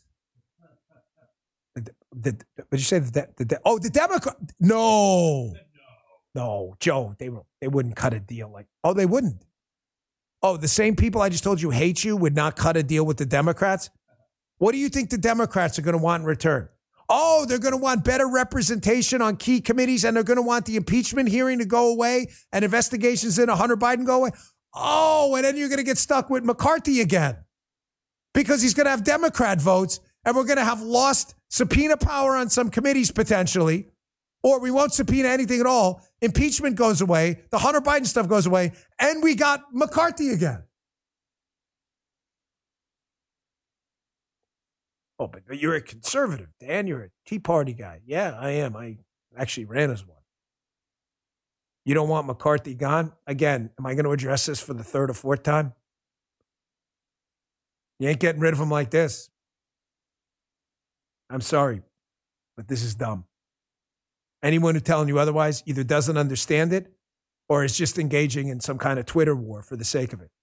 Did you say the Democrat? No, Joe, they wouldn't cut a deal like, they wouldn't. The same people I just told you hate you would not cut a deal with the Democrats? What do you think the Democrats are going to want in return? They're going to want better representation on key committees, and they're going to want the impeachment hearing to go away and investigations into Hunter Biden go away. And then you're going to get stuck with McCarthy again because he's going to have Democrat votes, and we're going to have lost subpoena power on some committees potentially, or we won't subpoena anything at all. Impeachment goes away. The Hunter Biden stuff goes away, and we got McCarthy again. But you're a conservative, Dan. You're a Tea Party guy. Yeah, I am. I actually ran as one. You don't want McCarthy gone? Again, am I going to address this for the 3rd or 4th time? You ain't getting rid of him like this. I'm sorry, but this is dumb. Anyone who's telling you otherwise either doesn't understand it or is just engaging in some kind of Twitter war for the sake of it.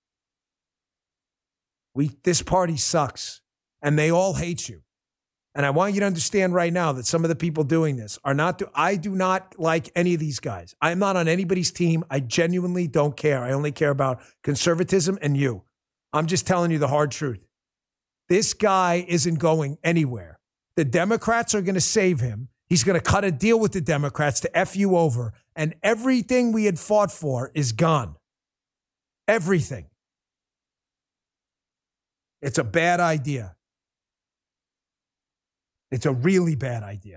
This party sucks. And they all hate you. And I want you to understand right now that some of the people doing this are not, I do not like any of these guys. I'm not on anybody's team. I genuinely don't care. I only care about conservatism and you. I'm just telling you the hard truth. This guy isn't going anywhere. The Democrats are going to save him. He's going to cut a deal with the Democrats to F you over. And everything we had fought for is gone. Everything. It's a bad idea. It's a really bad idea.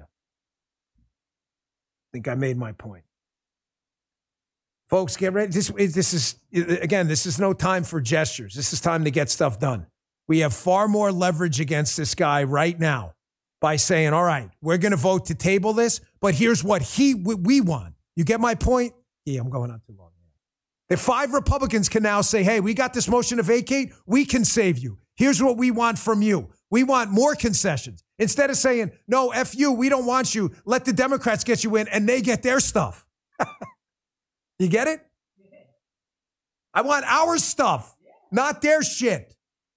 I think I made my point. Folks, get ready. This is no time for gestures. This is time to get stuff done. We have far more leverage against this guy right now by saying, all right, we're going to vote to table this, but here's what we want. You get my point? Yeah, I'm going on too long. The 5 Republicans can now say, hey, we got this motion to vacate. We can save you. Here's what we want from you. We want more concessions. Instead of saying, no, F you, we don't want you. Let the Democrats get you in and they get their stuff. You get it? I want our stuff, not their shit.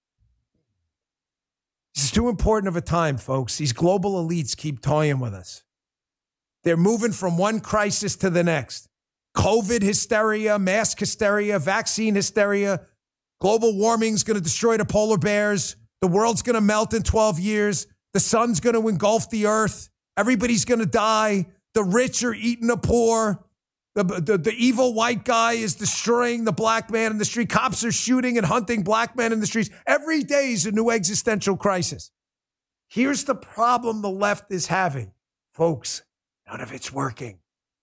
This is too important of a time, folks. These global elites keep toying with us. They're moving from one crisis to the next. COVID hysteria, mask hysteria, vaccine hysteria. Global warming is going to destroy the polar bears. The world's going to melt in 12 years. The sun's going to engulf the earth. Everybody's going to die. The rich are eating the poor. The evil white guy is destroying the black man in the street. Cops are shooting and hunting black men in the streets. Every day is a new existential crisis. Here's the problem the left is having. Folks, none of it's working.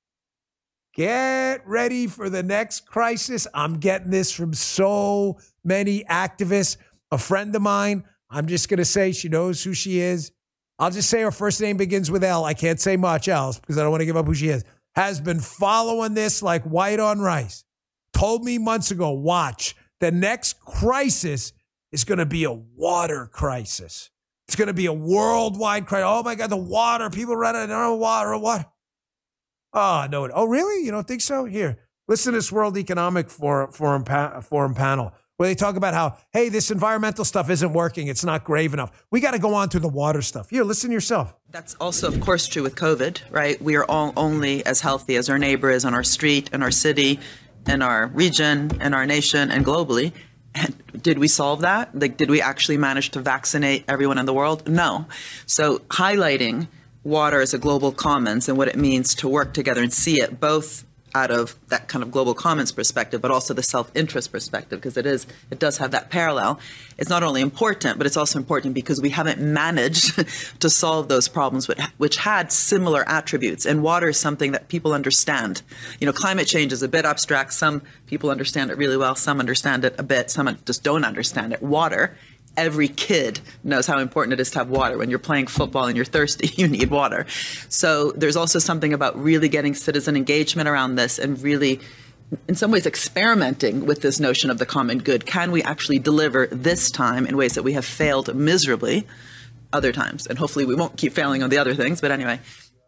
Get ready for the next crisis. I'm getting this from so many activists. A friend of mine, I'm just going to say she knows who she is. I'll just say her first name begins with L. I can't say much else because I don't want to give up who she is. Has been following this like white on rice. Told me months ago, watch, the next crisis is going to be a water crisis. It's going to be a worldwide crisis. Oh, my God, the water. People running out of water. Oh, no. Oh, really? You don't think so? Here, listen to this World Economic Forum panel where they talk about how, hey, this environmental stuff isn't working. It's not grave enough. We got to go on to the water stuff. Here, listen yourself. That's also, of course, true with COVID, right? We are all only as healthy as our neighbor is on our street, in our city, in our region, in our nation, and globally. And did we solve that? Like, did we actually manage to vaccinate everyone in the world? No. So highlighting water as a global commons and what it means to work together and see it both out of that kind of global commons perspective, but also the self-interest perspective, because it does have that parallel. It's not only important, but it's also important because we haven't managed to solve those problems which had similar attributes. And water is something that people understand. You know, climate change is a bit abstract. Some people understand it really well. Some understand it a bit. Some just don't understand it. Water, every kid knows how important it is to have water. When you're playing football and you're thirsty, you need water. So there's also something about really getting citizen engagement around this and really, in some ways, experimenting with this notion of the common good. Can we actually deliver this time in ways that we have failed miserably other times? And hopefully we won't keep failing on the other things. But anyway.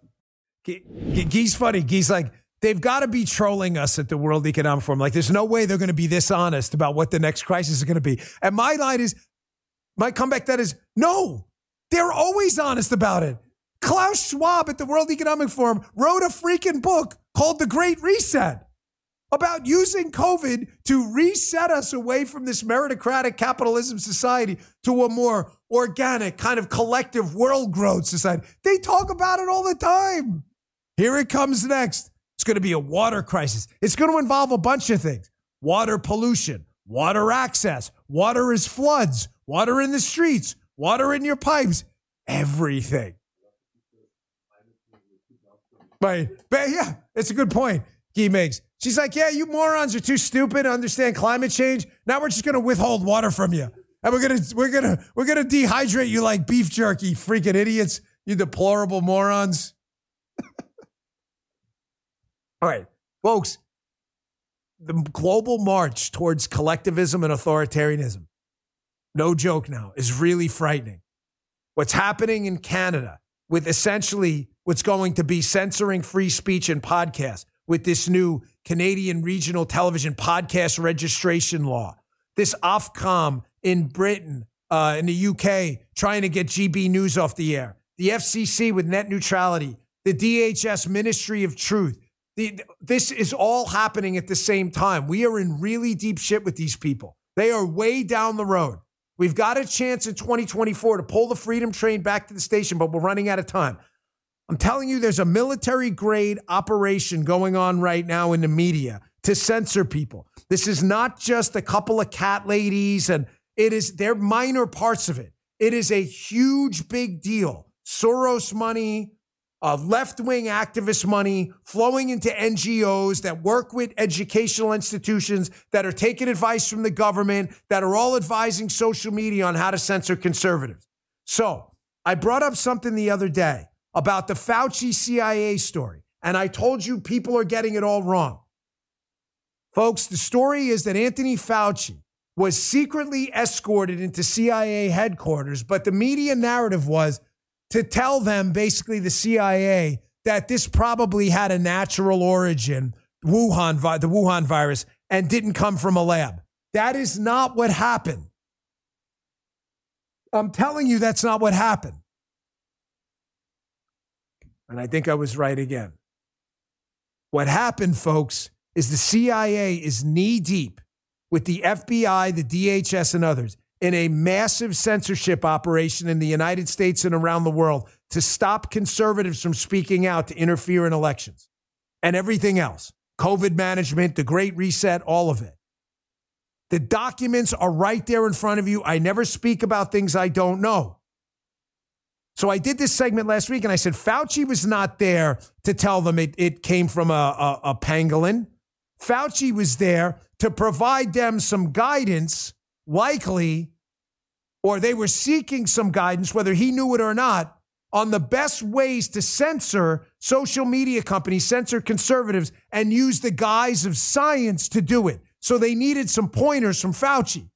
Guy's funny. Guy's like, they've got to be trolling us at the World Economic Forum. Like, there's no way they're going to be this honest about what the next crisis is going to be. And my line is, my comeback that is, no, they're always honest about it. Klaus Schwab at the World Economic Forum wrote a freaking book called The Great Reset about using COVID to reset us away from this meritocratic capitalism society to a more organic kind of collective world growth society. They talk about it all the time. Here it comes next. It's going to be a water crisis. It's going to involve a bunch of things. Water pollution, water access, water is floods, water in the streets, water in your pipes, everything. Right. But yeah, it's a good point Guy makes. She's like, yeah, you morons are too stupid to understand climate change. Now we're just going to withhold water from you. And we're going to dehydrate you like beef jerky, freaking idiots, you deplorable morons. All right, folks, the global march towards collectivism and authoritarianism, no joke now, is really frightening. What's happening in Canada with essentially what's going to be censoring free speech and podcasts with this new Canadian regional television podcast registration law, this Ofcom in Britain, in the UK, trying to get GB News off the air, the FCC with net neutrality, the DHS Ministry of Truth. This is all happening at the same time. We are in really deep shit with these people. They are way down the road. We've got a chance in 2024 to pull the freedom train back to the station, but we're running out of time. I'm telling you, there's a military-grade operation going on right now in the media to censor people. This is not just a couple of cat ladies, and they're minor parts of it. It is a huge, big deal. Soros money, left-wing activist money flowing into NGOs that work with educational institutions that are taking advice from the government, that are all advising social media on how to censor conservatives. So I brought up something the other day about the Fauci CIA story, and I told you people are getting it all wrong. Folks, the story is that Anthony Fauci was secretly escorted into CIA headquarters, but the media narrative was to tell them, basically the CIA, that this probably had a natural origin, the Wuhan virus, and didn't come from a lab. That is not what happened. I'm telling you, that's not what happened. And I think I was right again. What happened, folks, is the CIA is knee-deep with the FBI, the DHS, and others in a massive censorship operation in the United States and around the world to stop conservatives from speaking out to interfere in elections and everything else. COVID management, the Great Reset, all of it. The documents are right there in front of you. I never speak about things I don't know. So I did this segment last week, and I said Fauci was not there to tell them it came from a pangolin. Fauci was there to provide them some guidance, likely, or they were seeking some guidance, whether he knew it or not, on the best ways to censor social media companies, censor conservatives, and use the guise of science to do it. So they needed some pointers from Fauci.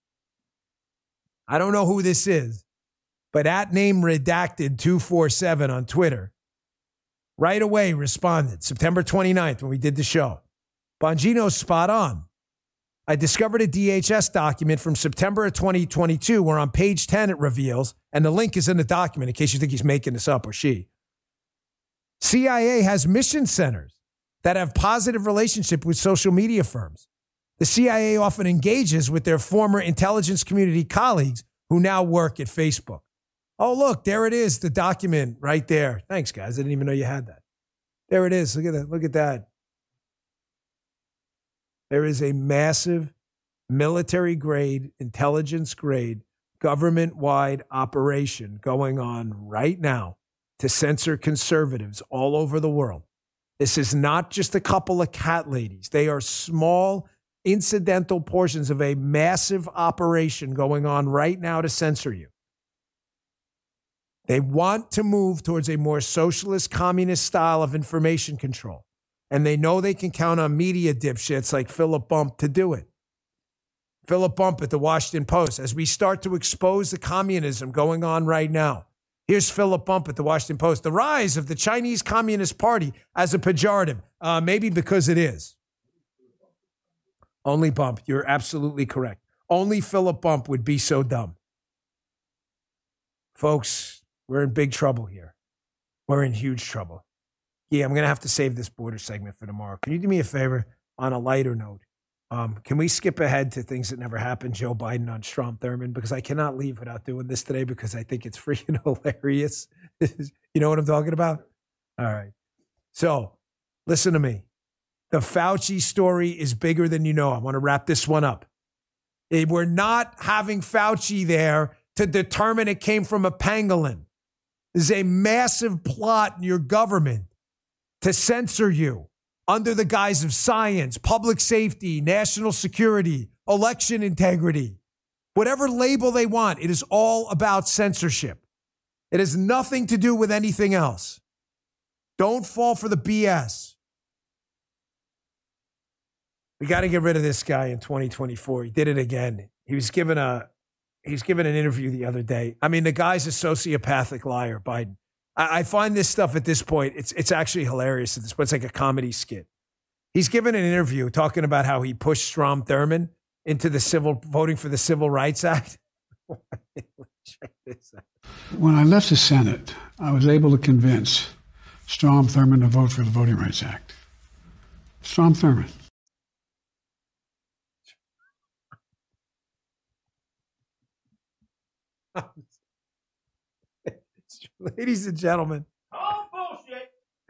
I don't know who this is, but @NameRedacted247 on Twitter right away responded September 29th when we did the show. Bongino's spot on. I discovered a DHS document from September of 2022 where on page 10 it reveals, and the link is in the document in case you think he's making this up or she. CIA has mission centers that have positive relationship with social media firms. The CIA often engages with their former intelligence community colleagues who now work at Facebook. Oh, look, there it is, the document right there. Thanks, guys. I didn't even know you had that. There it is. Look at that. Look at that. There is a massive military-grade, intelligence-grade, government-wide operation going on right now to censor conservatives all over the world. This is not just a couple of cat ladies. They are small, incidental portions of a massive operation going on right now to censor you. They want to move towards a more socialist, communist style of information control. And they know they can count on media dipshits like Philip Bump to do it. Philip Bump at the Washington Post, as we start to expose the communism going on right now. Here's Philip Bump at the Washington Post. The rise of the Chinese Communist Party as a pejorative. Maybe because it is. Only Bump. You're absolutely correct. Only Philip Bump would be so dumb. Folks, we're in big trouble here. We're in huge trouble. Yeah, I'm going to have to save this border segment for tomorrow. Can you do me a favor on a lighter note? Can we skip ahead to things that never happened, Joe Biden on Strom Thurmond? Because I cannot leave without doing this today because I think it's freaking hilarious. You know what I'm talking about? All right. So listen to me. The Fauci story is bigger than you know. I want to wrap this one up. We're not having Fauci there to determine it came from a pangolin. This is a massive plot in your government to censor you under the guise of science, public safety, national security, election integrity, whatever label they want. It is all about censorship. It has nothing to do with anything else. Don't fall for the BS. We got to get rid of this guy in 2024. He did it again. He was given an interview the other day. I mean, the guy's a sociopathic liar, Biden. I find this stuff at this point, it's actually hilarious at this point. It's like a comedy skit. He's given an interview talking about how he pushed Strom Thurmond into voting for the Civil Rights Act. Check this out. When I left the Senate, I was able to convince Strom Thurmond to vote for the Voting Rights Act. Strom Thurmond. Ladies and gentlemen. Oh, bullshit.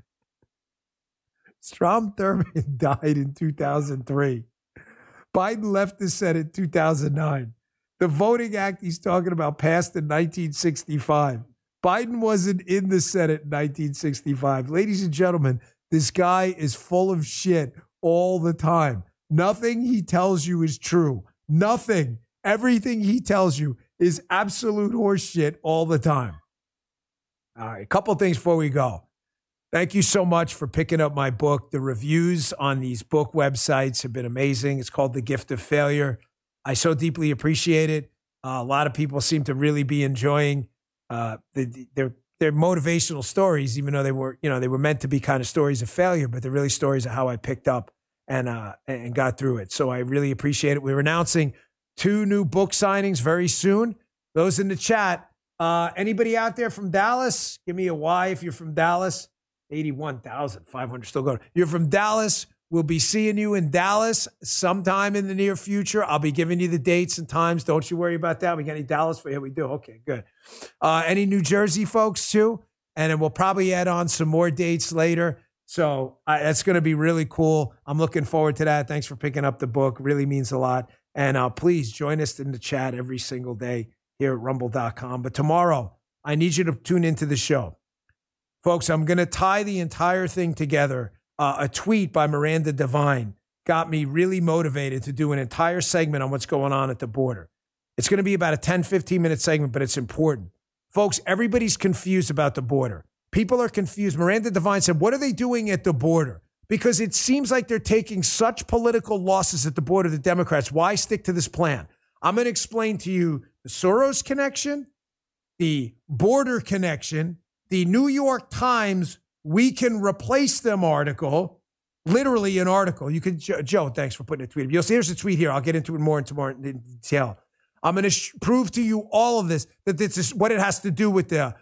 Strom Thurmond died in 2003. Biden left the Senate in 2009. The Voting Act he's talking about passed in 1965. Biden wasn't in the Senate in 1965. Ladies and gentlemen, this guy is full of shit all the time. Nothing he tells you is true. Nothing. Everything he tells you is absolute horse shit all the time. All right, a couple of things before we go. Thank you so much for picking up my book. The reviews on these book websites have been amazing. It's called The Gift of Failure. I so deeply appreciate it. A lot of people seem to really be enjoying their motivational stories, even though they were meant to be kind of stories of failure, but they're really stories of how I picked up and got through it. So I really appreciate it. We're announcing 2 new book signings very soon. Those in the chat. Anybody out there from Dallas? Give me a Y if you're from Dallas. 81,500 still going. You're from Dallas. We'll be seeing you in Dallas sometime in the near future. I'll be giving you the dates and times. Don't you worry about that. We got any Dallas for you? We do. Okay, good. Any New Jersey folks too? And then we'll probably add on some more dates later. So that's going to be really cool. I'm looking forward to that. Thanks for picking up the book. Really means a lot. And please join us in the chat every single day here at rumble.com. But tomorrow, I need you to tune into the show. Folks, I'm going to tie the entire thing together. A tweet by Miranda Devine got me really motivated to do an entire segment on what's going on at the border. It's going to be about a 10, 15-minute segment, but it's important. Folks, everybody's confused about the border. People are confused. Miranda Devine said, what are they doing at the border? Because it seems like they're taking such political losses at the border, the Democrats. Why stick to this plan? I'm going to explain to you the Soros connection, the border connection, the New York Times "We Can Replace Them" article, literally an article. You could, Joe, thanks for putting a tweet. You'll see, here's a tweet here. I'll get into it more in detail. I'm going to prove to you all of this, that this is what it has to do with the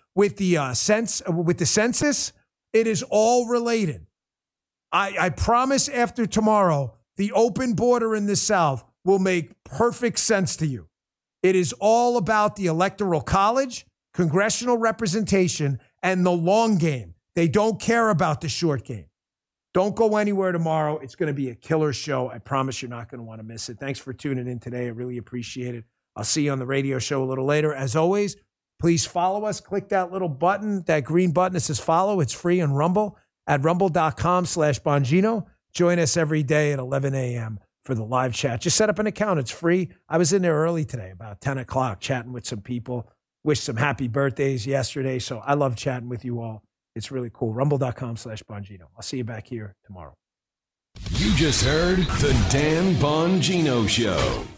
census. It is all related. I promise after tomorrow, the open border in the South will make perfect sense to you. It is all about the Electoral College, congressional representation, and the long game. They don't care about the short game. Don't go anywhere tomorrow. It's going to be a killer show. I promise you're not going to want to miss it. Thanks for tuning in today. I really appreciate it. I'll see you on the radio show a little later. As always, please follow us. Click that little button, that green button that says follow. It's free on Rumble at rumble.com/Bongino. Join us every day at 11 a.m. for the live chat. Just set up an account. It's free. I was in there early today, about 10 o'clock, chatting with some people. Wished some happy birthdays yesterday. So I love chatting with you all. It's really cool. Rumble.com/Bongino. I'll see you back here tomorrow. You just heard the Dan Bongino Show.